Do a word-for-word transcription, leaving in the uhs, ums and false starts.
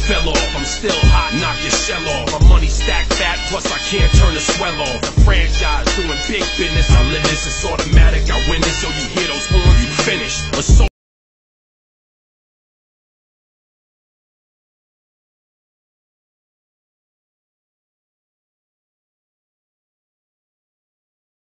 fell off. I'm still hot, knock your shell off. My money stacked fat, plus I can't turn the swell off. The franchise doing big business. I live this, it's automatic. I win this, so you hear those horns, you finished. A